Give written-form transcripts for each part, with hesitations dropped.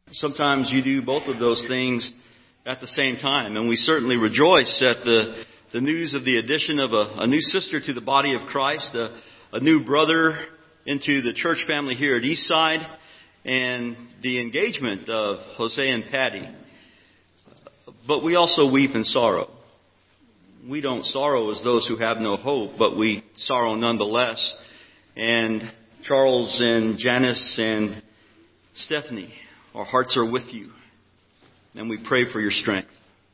Sometimes you do both of those things at the same time. And we certainly rejoice at the news of the addition of a new sister to the body of Christ, a new brother into the church family here at Eastside, and the engagement of Jose and Patty. But we also weep in sorrow. We don't sorrow as those who have no hope, but we sorrow nonetheless. And Charles and Janice and Stephanie, our hearts are with you, and we pray for your strength.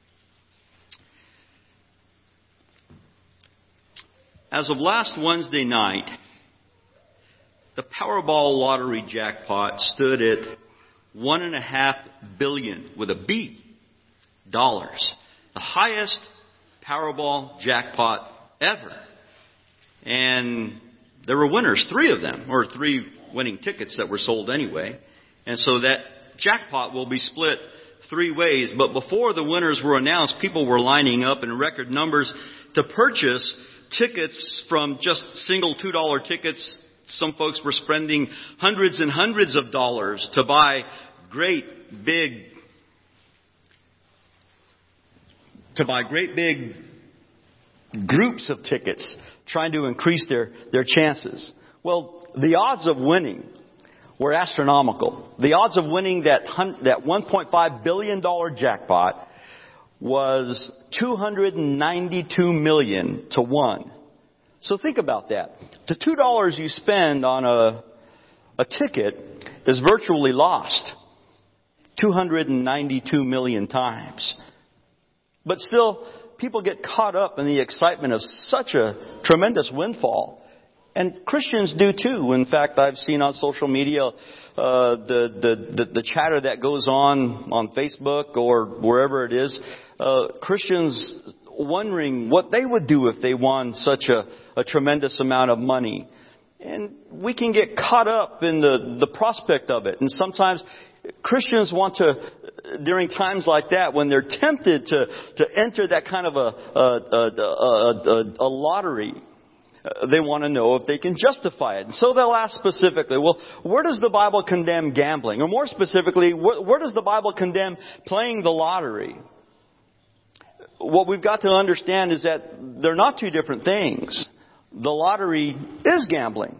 As of last Wednesday night, the Powerball lottery jackpot stood at $1.5 billion with a B dollars, the highest Powerball jackpot ever. And there were winners, 3 of them, or 3 winning tickets that were sold anyway. And so that jackpot will be split 3 ways. But before the winners were announced, people were lining up in record numbers to purchase tickets from just single $2 tickets. Some folks were spending hundreds and hundreds of dollars to buy great big groups of tickets, trying to increase their chances. Well, the odds of winning were astronomical. The odds of winning that $1.5 billion jackpot was 292 million to 1. So think about that. The $2 you spend on a ticket is virtually lost 292 million times. But still, people get caught up in the excitement of such a tremendous windfall. And Christians do too. In fact, I've seen on social media the chatter that goes on Facebook or wherever it is. Christians wondering what they would do if they won such a tremendous amount of money. And we can get caught up in the prospect of it. And sometimes Christians want to, during times like that, when they're tempted to enter that kind of a lottery, they want to know if they can justify it. And so they'll ask specifically, well, where does the Bible condemn gambling? Or more specifically, where does the Bible condemn playing the lottery? What we've got to understand is that they're not 2 different things. The lottery is gambling.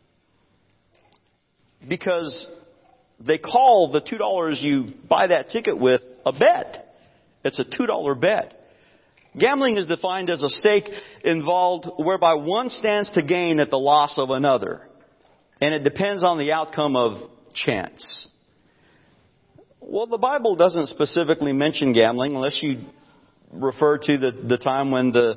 Because they call the $2 you buy that ticket with a bet. It's a $2 bet. Gambling is defined as a stake involved whereby one stands to gain at the loss of another. And it depends on the outcome of chance. Well, the Bible doesn't specifically mention gambling unless you refer to the time when the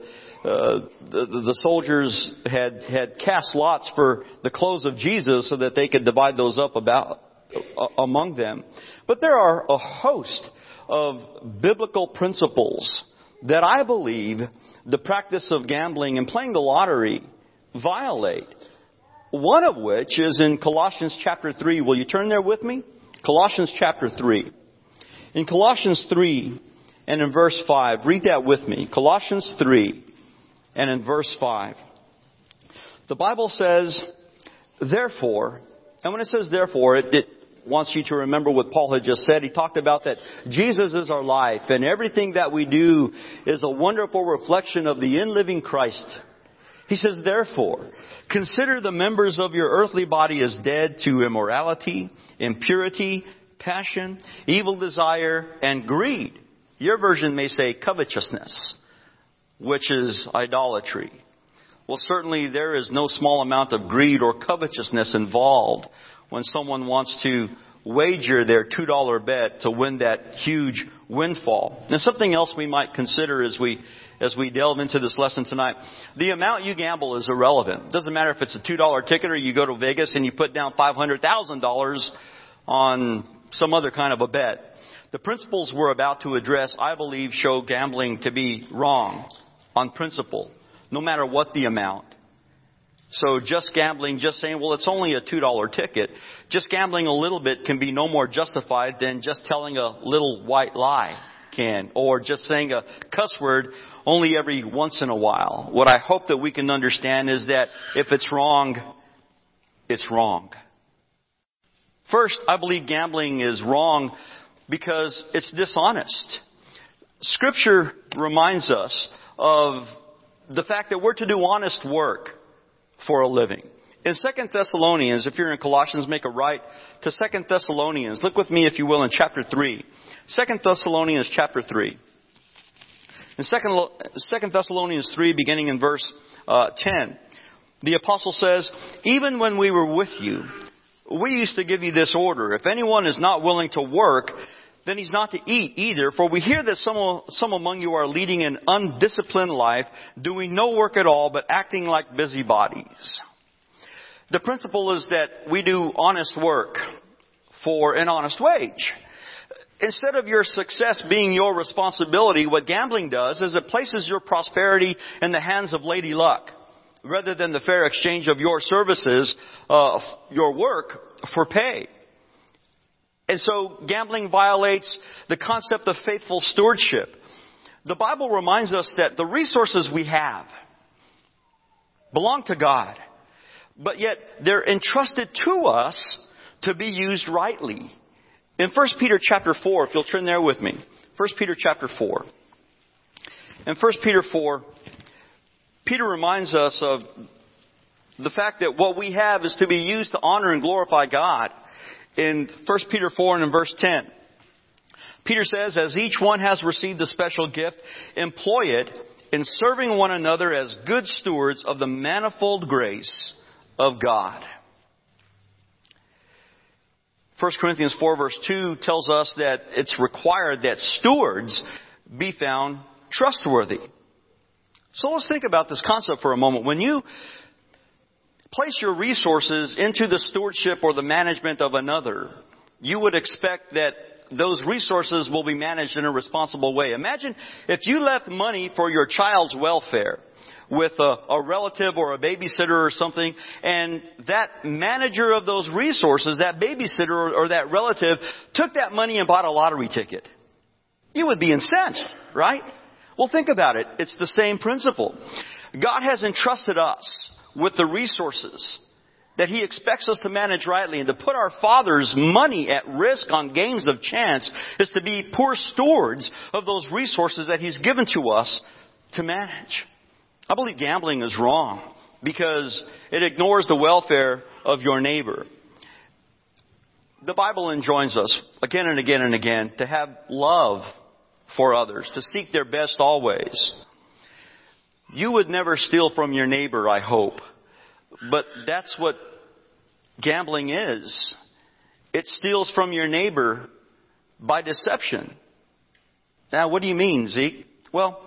soldiers had cast lots for the clothes of Jesus so that they could divide those up among them. But there are a host of biblical principles that I believe the practice of gambling and playing the lottery violate. One of which is in Colossians chapter 3. Will you turn there with me? Colossians chapter 3. In Colossians 3 and in verse 5, read that with me. Colossians 3 and in verse 5. The Bible says, therefore, and when it says therefore, it wants you to remember what Paul had just said. He talked about that Jesus is our life, and everything that we do is a wonderful reflection of the in-living Christ. He says, therefore, consider the members of your earthly body as dead to immorality, impurity, passion, evil desire, and greed. Your version may say covetousness, which is idolatry. Well, certainly there is no small amount of greed or covetousness involved when someone wants to wager their $2 bet to win that huge windfall. And something else we might consider as we delve into this lesson tonight. The amount you gamble is irrelevant. It doesn't matter if it's a $2 ticket or you go to Vegas and you put down $500,000 on some other kind of a bet. The principles we're about to address, I believe, show gambling to be wrong on principle, no matter what the amount. So just gambling, just saying, well, it's only a $2 ticket. Just gambling a little bit can be no more justified than just telling a little white lie can. Or just saying a cuss word only every once in a while. What I hope that we can understand is that if it's wrong, it's wrong. First, I believe gambling is wrong because it's dishonest. Scripture reminds us of the fact that we're to do honest work for a living. In 2 Thessalonians, if you're in Colossians, make a right to 2 Thessalonians. Look with me, if you will, in chapter 3. 2 Thessalonians chapter 3. In 2 Thessalonians 3, beginning in verse 10, the apostle says, "Even when we were with you, we used to give you this order. If anyone is not willing to work, then he's not to eat either. For we hear that some among you are leading an undisciplined life, doing no work at all, but acting like busybodies." The principle is that we do honest work for an honest wage. Instead of your success being your responsibility, what gambling does is it places your prosperity in the hands of Lady Luck, rather than the fair exchange of your services, your work, for pay. And so gambling violates the concept of faithful stewardship. The Bible reminds us that the resources we have belong to God, but yet they're entrusted to us to be used rightly. In 1 Peter chapter 4, if you'll turn there with me. 1 Peter chapter 4. In 1 Peter 4, Peter reminds us of the fact that what we have is to be used to honor and glorify God. In 1 Peter 4 and in verse 10, Peter says, "As each one has received a special gift, employ it in serving one another as good stewards of the manifold grace of God." 1 Corinthians 4 verse 2 tells us that it's required that stewards be found trustworthy. So let's think about this concept for a moment. When you place your resources into the stewardship or the management of another, you would expect that those resources will be managed in a responsible way. Imagine if you left money for your child's welfare with a relative or a babysitter or something, and that manager of those resources, that babysitter or that relative, took that money and bought a lottery ticket. You would be incensed, right? Well, think about it. It's the same principle. God has entrusted us with the resources that He expects us to manage rightly, and to put our Father's money at risk on games of chance is to be poor stewards of those resources that He's given to us to manage. I believe gambling is wrong because it ignores the welfare of your neighbor. The Bible enjoins us again and again and again to have love for others, to seek their best always. You would never steal from your neighbor, I hope. But that's what gambling is. It steals from your neighbor by deception. Now, what do you mean, Zeke? Well,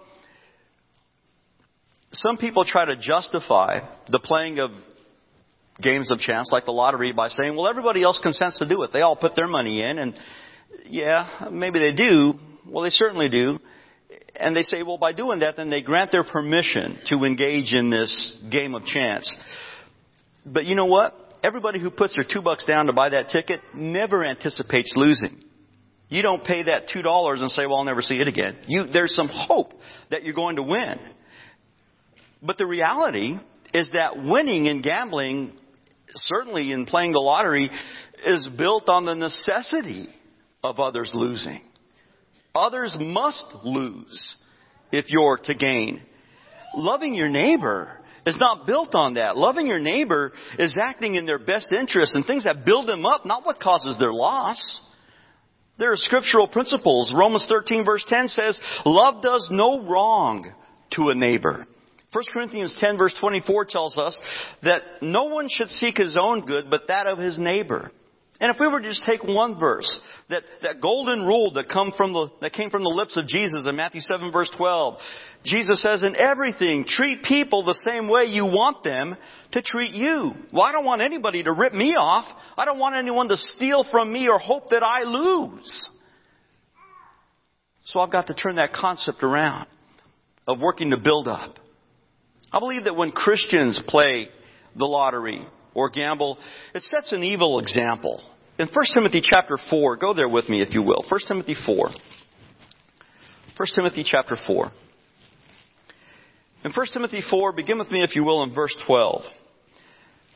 some people try to justify the playing of games of chance like the lottery by saying, well, everybody else consents to do it. They all put their money in, and yeah, maybe they do. Well, they certainly do. And they say, well, by doing that, then they grant their permission to engage in this game of chance. But you know what? Everybody who puts their $2 down to buy that ticket never anticipates losing. You don't pay that $2 and say, well, I'll never see it again. There's some hope that you're going to win. But the reality is that winning in gambling, certainly in playing the lottery, is built on the necessity of others losing. Others must lose if you're to gain. Loving your neighbor is not built on that. Loving your neighbor is acting in their best interest and things that build them up, not what causes their loss. There are scriptural principles. Romans 13 verse 10 says, love does no wrong to a neighbor. 1 Corinthians 10 verse 24 tells us that no one should seek his own good, but that of his neighbor. And if we were to just take one verse, that golden rule that came from the lips of Jesus in Matthew 7 verse 12, Jesus says, in everything, treat people the same way you want them to treat you. Well, I don't want anybody to rip me off. I don't want anyone to steal from me or hope that I lose. So I've got to turn that concept around of working to build up. I believe that when Christians play the lottery or gamble, it sets an evil example. In 1 Timothy chapter 4, go there with me if you will. 1 Timothy 4. 1 Timothy chapter 4. In 1 Timothy 4, begin with me if you will in verse 12.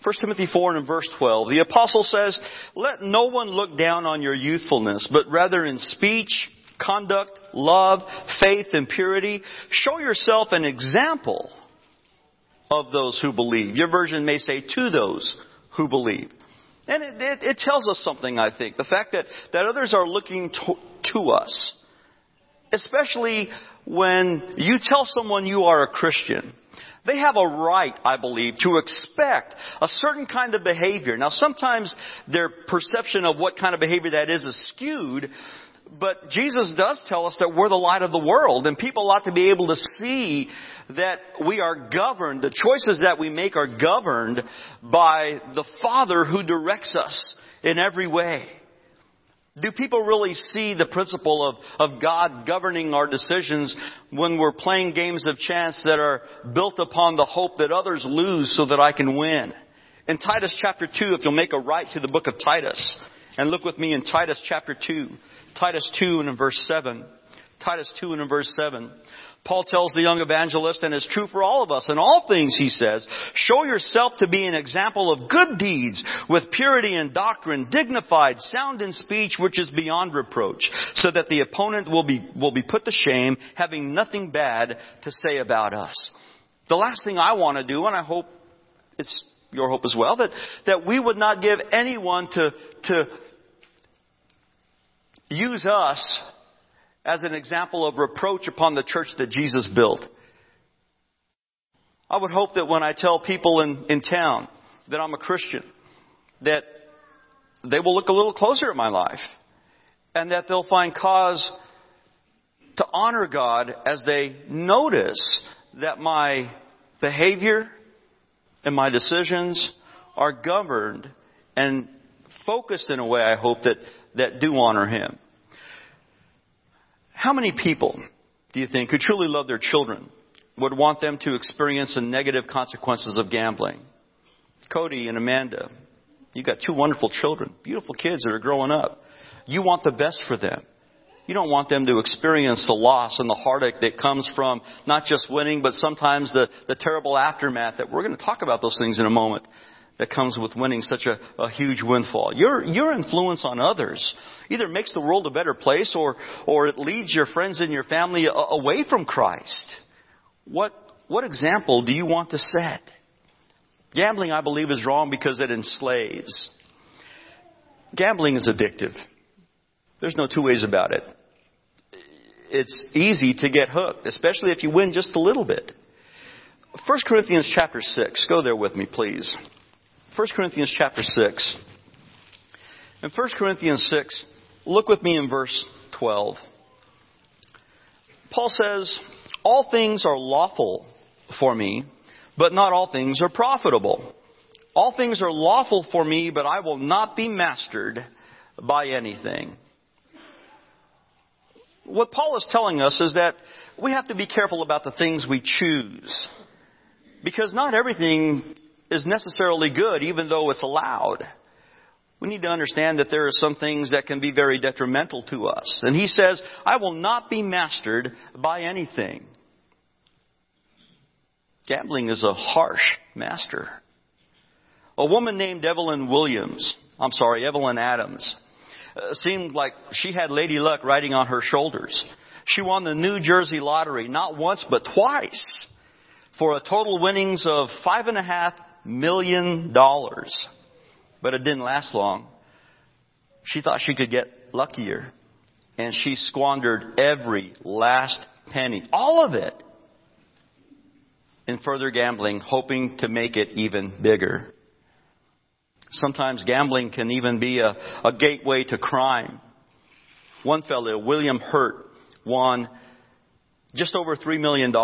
1 Timothy 4 and verse 12, the apostle says, "Let no one look down on your youthfulness, but rather in speech, conduct, love, faith, and purity, show yourself an example of those who believe." Your version may say, "to those who believe." And it tells us something, I think. The fact that others are looking to us. Especially when you tell someone you are a Christian. They have a right, I believe, to expect a certain kind of behavior. Now, sometimes their perception of what kind of behavior that is skewed. But Jesus does tell us that we're the light of the world, and people ought to be able to see that we are governed. The choices that we make are governed by the Father who directs us in every way. Do people really see the principle of God governing our decisions when we're playing games of chance that are built upon the hope that others lose so that I can win? In Titus chapter 2, if you'll make a right to the book of Titus, and look with me in Titus chapter 2. Titus 2 and in verse 7. Titus 2 and in verse 7. Paul tells the young evangelist, and it's true for all of us, in all things, he says, show yourself to be an example of good deeds, with purity in doctrine, dignified, sound in speech, which is beyond reproach, so that the opponent will be put to shame, having nothing bad to say about us. The last thing I want to do, and I hope it's your hope as well, that we would not give anyone to use us as an example of reproach upon the church that Jesus built. I would hope that when I tell people in town that I'm a Christian, that they will look a little closer at my life, and that they'll find cause to honor God as they notice that my behavior and my decisions are governed and focused in a way, I hope, that do honor Him. How many people do you think who truly love their children would want them to experience the negative consequences of gambling? Cody and Amanda, you got two wonderful children, beautiful kids that are growing up. You want the best for them. You don't want them to experience the loss and the heartache that comes from not just winning, but sometimes the terrible aftermath that we're going to talk about those things in a moment, that comes with winning such a huge windfall. Your influence on others either makes the world a better place or it leads your friends and your family away from Christ. What example do you want to set? Gambling, I believe, is wrong because it enslaves. Gambling is addictive. There's no two ways about it. It's easy to get hooked, especially if you win just a little bit. 1 Corinthians chapter 6. Go there with me, please. 1 Corinthians chapter 6. In 1 Corinthians 6, look with me in verse 12. Paul says, all things are lawful for me, but not all things are profitable. All things are lawful for me, but I will not be mastered by anything. What Paul is telling us is that we have to be careful about the things we choose. Because not everything is necessarily good, even though it's allowed. We need to understand that there are some things that can be very detrimental to us. And he says, I will not be mastered by anything. Gambling is a harsh master. A woman named Evelyn Adams, seemed like she had Lady Luck riding on her shoulders. She won the New Jersey lottery not once but twice for a total winnings of $5.5 million. But it didn't last long. She thought she could get luckier, and she squandered every last penny, all of it, in further gambling, hoping to make it even bigger. Sometimes gambling can even be a gateway to crime. One fellow, William Hurt, won just over $3 million.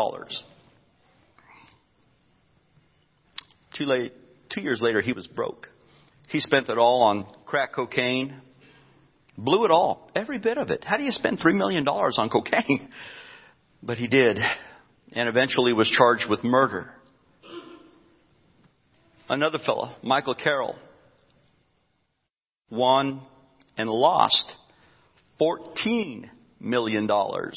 2 years later, he was broke. He spent it all on crack cocaine. Blew it all. Every bit of it. How do you spend $3 million on cocaine? But he did. And eventually was charged with murder. Another fellow, Michael Carroll, won and lost $14 million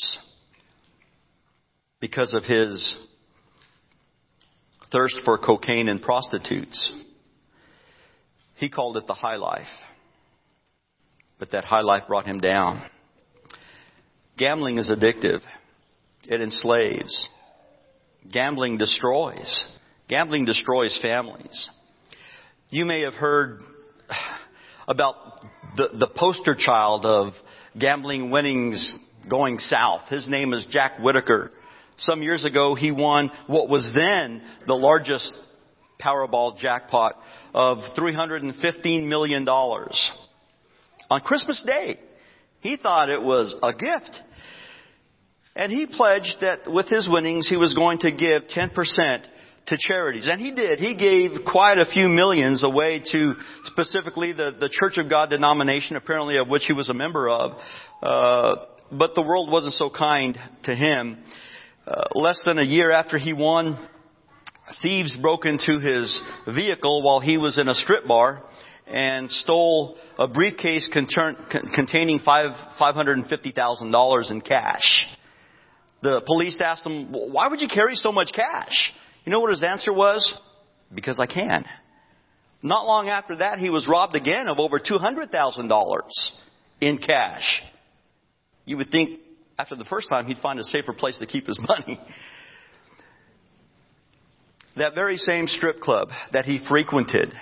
because of his thirst for cocaine and prostitutes. He called it the high life. But that high life brought him down. Gambling is addictive. It enslaves. Gambling destroys. Gambling destroys families. You may have heard about the poster child of gambling winnings going south. His name is Jack Whitaker. Some years ago, he won what was then the largest Powerball jackpot of $315 million. On Christmas Day, he thought it was a gift. And he pledged that with his winnings, he was going to give 10% to charities. And he did. He gave quite a few millions away to specifically the Church of God denomination, apparently of which he was a member of. But the world wasn't so kind to him. Less than a year after he won, thieves broke into his vehicle while he was in a strip bar and stole a briefcase containing $550,000 in cash. The police asked him, "Why would you carry so much cash?" You know what his answer was? Because I can. Not long after that, he was robbed again of over $200,000 in cash. You would think after the first time he'd find a safer place to keep his money. That very same strip club that he frequented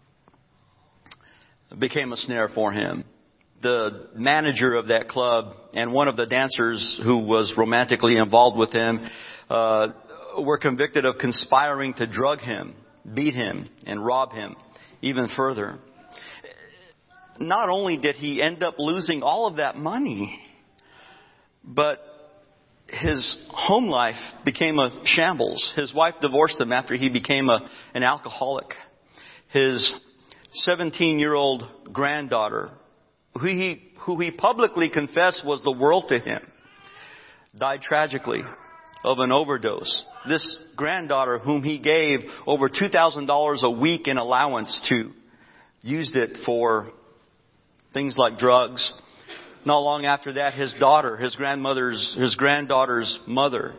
became a snare for him. The manager of that club and one of the dancers who was romantically involved with him were convicted of conspiring to drug him, beat him, and rob him even further. Not only did he end up losing all of that money, but his home life became a shambles. His wife divorced him after he became an alcoholic. His 17-year-old granddaughter, who he publicly confessed was the world to him, died tragically of an overdose. This granddaughter, whom he gave over $2,000 a week in allowance to, used it for things like drugs. Not long after that, his daughter, his granddaughter's mother,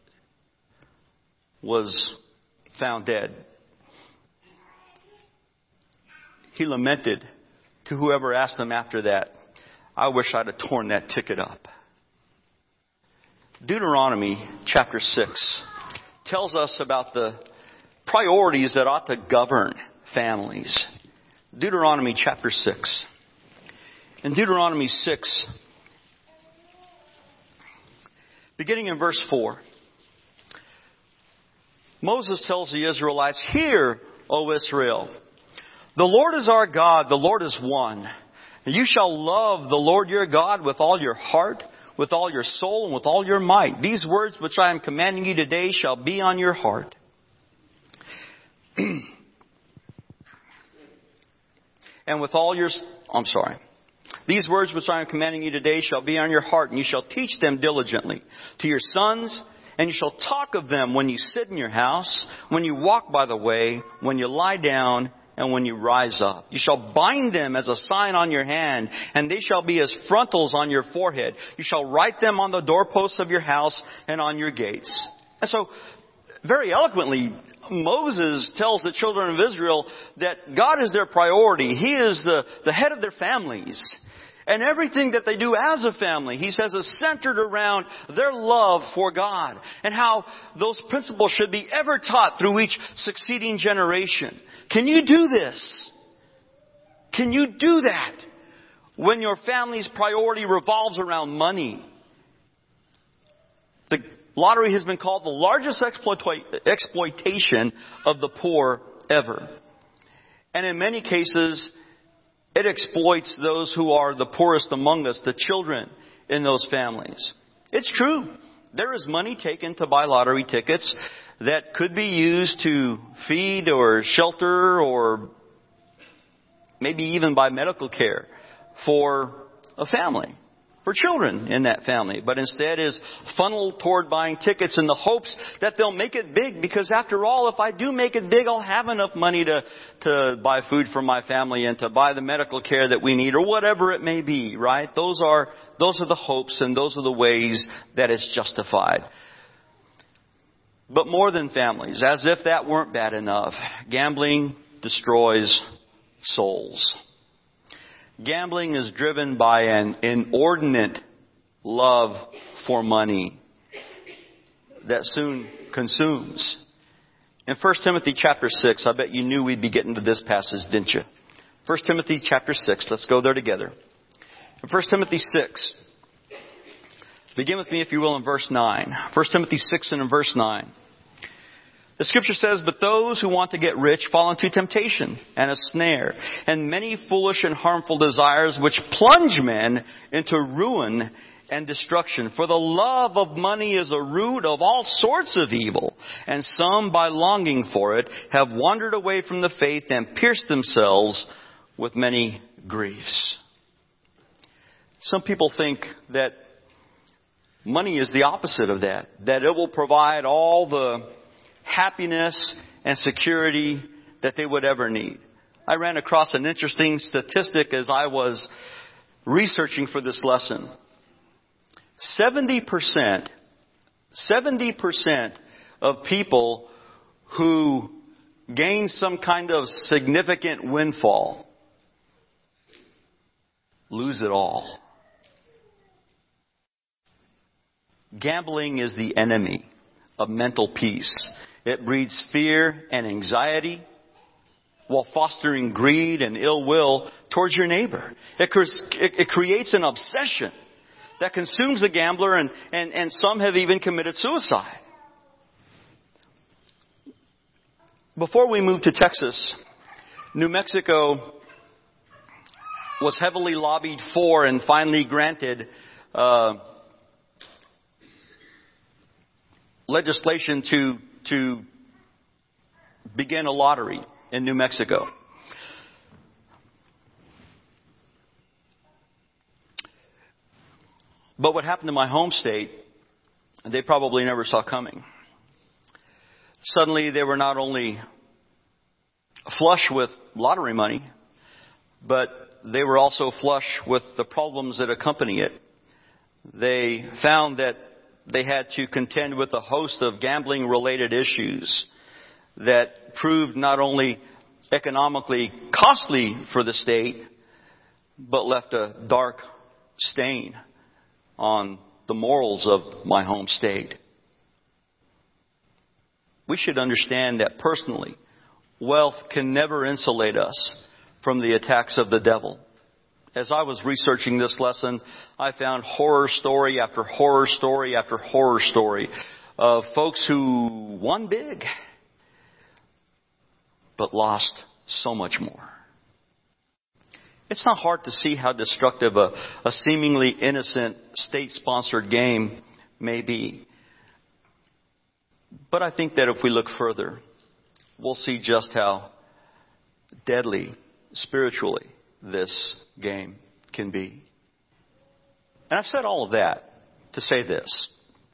was found dead. He lamented to whoever asked him after that, "I wish I'd have torn that ticket up." Deuteronomy chapter 6 tells us about the priorities that ought to govern families. Deuteronomy chapter 6. In Deuteronomy 6, beginning in verse 4, Moses tells the Israelites, "Hear, O Israel, the Lord is our God, the Lord is one. And you shall love the Lord your God with all your heart, with all your soul, and with all your might. These words which I am commanding you today shall be on your heart." And with all your... These words which I am commanding you today shall be on your heart, and you shall teach them diligently to your sons, and you shall talk of them when you sit in your house, when you walk by the way, when you lie down, and when you rise up. You shall bind them as a sign on your hand, and they shall be as frontals on your forehead. You shall write them on the doorposts of your house and on your gates. And so, very eloquently, Moses tells the children of Israel that God is their priority. He is the head of their families. And everything that they do as a family, he says, is centered around their love for God. And how those principles should be ever taught through each succeeding generation. Can you do this? Can you do that when your family's priority revolves around money? The lottery has been called the largest exploitation of the poor ever. And in many cases, it exploits those who are the poorest among us, the children in those families. It's true. There is money taken to buy lottery tickets that could be used to feed or shelter or maybe even buy medical care for a family, for children in that family. But instead is funneled toward buying tickets in the hopes that they'll make it big. Because after all, if I do make it big, I'll have enough money to buy food for my family and to buy the medical care that we need or whatever it may be, right? Those are the hopes and those are the ways that it's justified. But more than families, as if that weren't bad enough, gambling destroys souls. Gambling is driven by an inordinate love for money that soon consumes. In 1 Timothy chapter 6, I bet you knew we'd be getting to this passage, didn't you? 1 Timothy chapter 6, let's go there together. In 1 Timothy 6, begin with me if you will in verse 9. 1 Timothy 6 and in verse 9. The scripture says, "But those who want to get rich fall into temptation and a snare, and many foolish and harmful desires which plunge men into ruin and destruction. For the love of money is a root of all sorts of evil, and some, by longing for it, have wandered away from the faith and pierced themselves with many griefs." Some people think that money is the opposite of that it will provide all the happiness and security that they would ever need. I ran across an interesting statistic as I was researching for this lesson. 70% of people who gain some kind of significant windfall lose it all. Gambling is the enemy of mental peace. It breeds fear and anxiety while fostering greed and ill will towards your neighbor. It creates an obsession that consumes the gambler, and some have even committed suicide. Before we moved to Texas, New Mexico was heavily lobbied for and finally granted legislation to begin a lottery in New Mexico. But what happened to my home state, they probably never saw coming. Suddenly they were not only flush with lottery money, but they were also flush with the problems that accompany it. They found that they had to contend with a host of gambling-related issues that proved not only economically costly for the state, but left a dark stain on the morals of my home state. We should understand that personally, wealth can never insulate us from the attacks of the devil. As I was researching this lesson, I found horror story after horror story after horror story of folks who won big, but lost so much more. It's not hard to see how destructive a seemingly innocent state-sponsored game may be. But I think that if we look further, we'll see just how deadly spiritually this game can be. And I've said all of that to say this.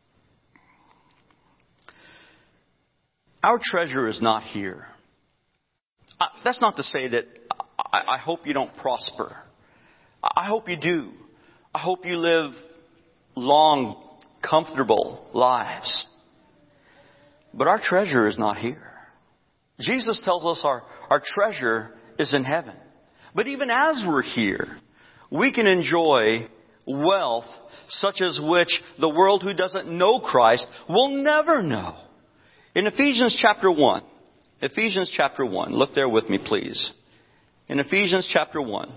Our treasure is not here. That's not to say that I hope you don't prosper. I hope you do. I hope you live long, comfortable lives. But our treasure is not here. Jesus tells us our treasure is in heaven. But even as we're here, we can enjoy wealth such as which the world who doesn't know Christ will never know. In Ephesians chapter 1, look there with me please. In Ephesians chapter 1.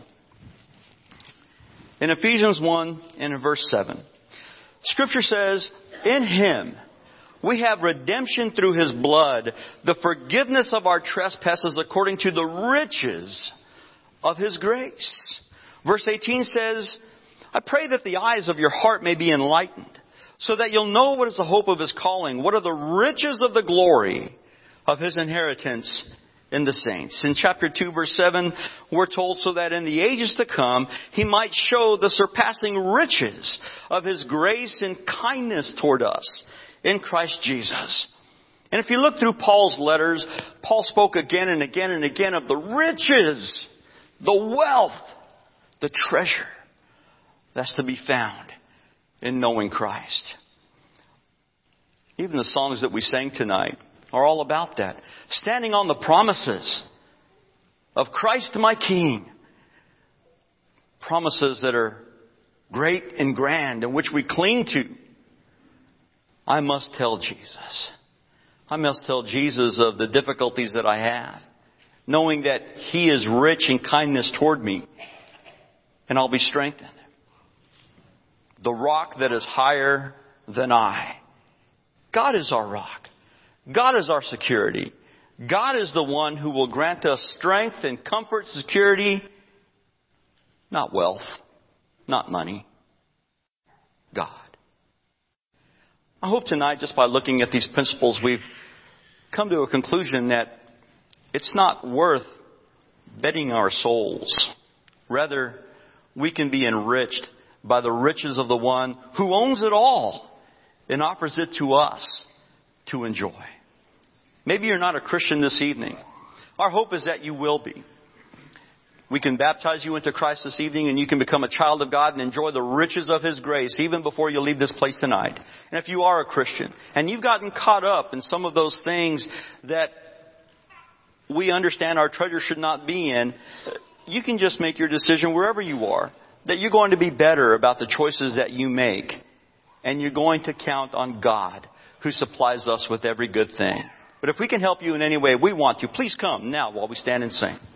In Ephesians 1 and in verse 7. Scripture says, "In Him we have redemption through His blood, the forgiveness of our trespasses according to the riches of His grace." Verse 18 says, "I pray that the eyes of your heart may be enlightened, so that you'll know what is the hope of His calling, what are the riches of the glory of His inheritance in the saints." In chapter 2, verse 7, we're told, "So that in the ages to come, He might show the surpassing riches of His grace and kindness toward us in Christ Jesus." And if you look through Paul's letters, Paul spoke again and again and again of the riches, the wealth, the treasure that's to be found in knowing Christ. Even the songs that we sang tonight are all about that. Standing on the promises of Christ my King. Promises that are great and grand and which we cling to. I must tell Jesus. I must tell Jesus of the difficulties that I have, knowing that He is rich in kindness toward me, and I'll be strengthened. The rock that is higher than I. God is our rock. God is our security. God is the one who will grant us strength and comfort, security, not wealth, not money. God. I hope tonight, just by looking at these principles, we've come to a conclusion that it's not worth betting our souls. Rather, we can be enriched by the riches of the one who owns it all and offers it to us to enjoy. Maybe you're not a Christian this evening. Our hope is that you will be. We can baptize you into Christ this evening, and you can become a child of God and enjoy the riches of His grace even before you leave this place tonight. And if you are a Christian and you've gotten caught up in some of those things that we understand our treasure should not be in, you can just make your decision wherever you are that you're going to be better about the choices that you make, and you're going to count on God who supplies us with every good thing. But if we can help you in any way, we want to. Please come now while we stand and sing.